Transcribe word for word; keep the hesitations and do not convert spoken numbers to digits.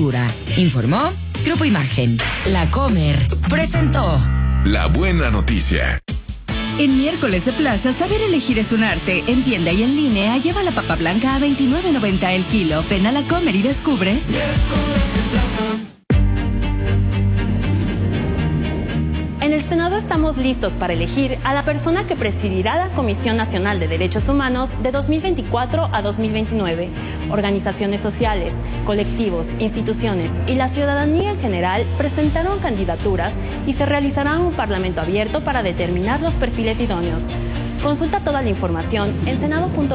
Cultura. Informó Grupo Imagen. La Comer presentó La Buena Noticia. En miércoles de plaza, saber elegir es un arte. En tienda y en línea, lleva la papa blanca a veintinueve noventa el kilo. Ven a La Comer y descubre. En el Senado estamos listos para elegir a la persona que presidirá la Comisión Nacional de Derechos Humanos de dos mil veinticuatro a dos mil veintinueve. Organizaciones sociales, colectivos, instituciones y la ciudadanía en general presentaron candidaturas y se realizará un parlamento abierto para determinar los perfiles idóneos. Consulta toda la información en senado punto